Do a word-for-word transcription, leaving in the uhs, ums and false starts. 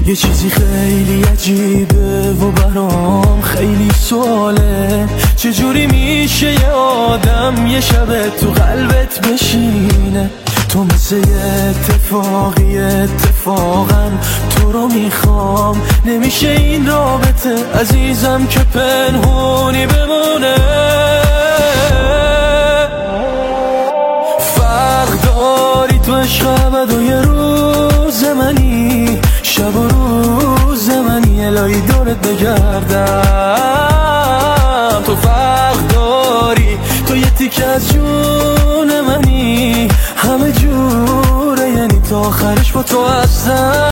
یه چیزی خیلی عجیبه و برام خیلی سواله، چجوری میشه یه آدم یه شب تو قلبت بشینه؟ تو مثل یه اتفاقی اتفاقا تو رو میخوام، نمیشه این رابطه عزیزم که پنهونی بمونه. فرق داری تو عشق ابد و یه روز منی، شب و روز منی، الهی دورت بگردم. تو فرق داری، تو یه تیکه از جون منی، همه جوره یعنی تا آخرش با تو هستم.